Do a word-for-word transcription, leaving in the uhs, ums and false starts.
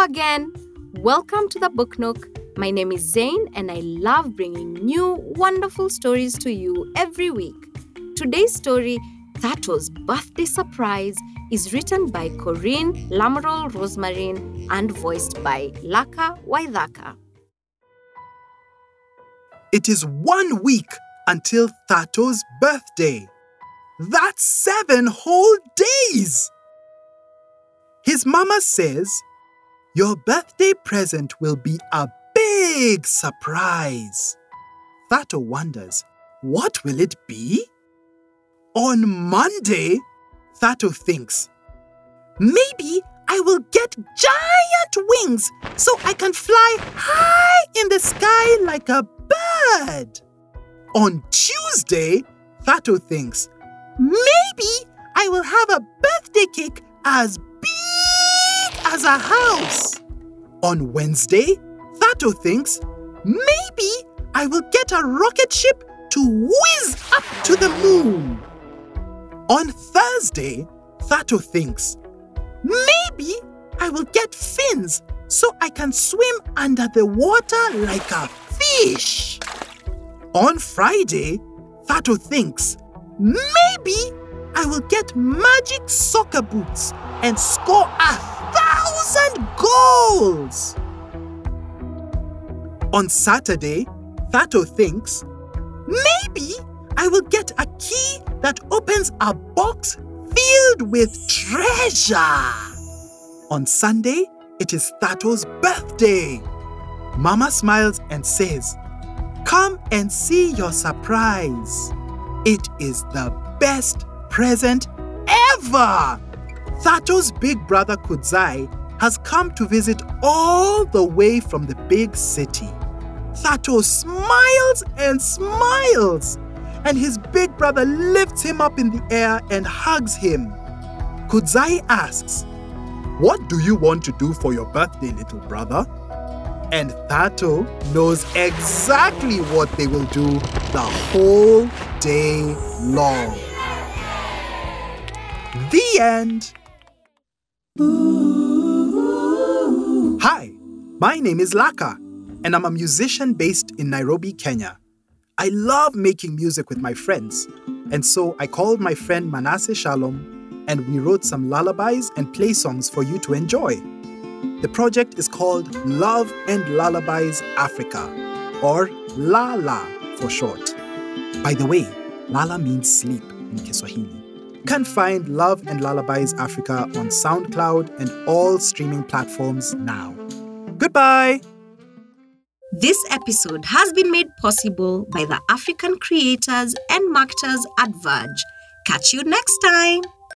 Hello again. Welcome to the Book Nook. My name is Zain and I love bringing new wonderful stories to you every week. Today's story, Thato's Birthday Surprise, is written by Corinne Lamoureux Rosmarin and voiced by Laka Waithaka. It is one week until Thato's birthday. That's seven whole days! His mama says, your birthday present will be a big surprise. Thato wonders, what will it be? On Monday, Thato thinks, maybe I will get giant wings so I can fly high in the sky like a bird. On Tuesday, Thato thinks, maybe I will have a birthday cake as big as a house. On Wednesday, Thato thinks, maybe I will get a rocket ship to whiz up to the moon. On Thursday, Thato thinks, maybe I will get fins so I can swim under the water like a fish. On Friday, Thato thinks, maybe I will get magic soccer boots and score a thousand goals. On Saturday, Thato thinks, maybe I will get a key that opens a box filled with treasure. On Sunday, it is Thato's birthday. Mama smiles and says, come and see your surprise. It is the best present ever. Thato's big brother Kudzai has come to visit all the way from the big city. Thato smiles and smiles, and his big brother lifts him up in the air and hugs him. Kudzai asks, what do you want to do for your birthday, little brother? And Thato knows exactly what they will do the whole day long. The end. Hi, my name is Laka, and I'm a musician based in Nairobi, Kenya. I love making music with my friends, and so I called my friend Manasseh Shalom, and we wrote some lullabies and play songs for you to enjoy. The project is called Love and Lullabies Africa, or Lala for short. By the way, Lala means sleep in Kiswahili. You can find Love and Lullabies Africa on SoundCloud and all streaming platforms now. Goodbye! This episode has been made possible by the African creators and marketers at Verge. Catch you next time!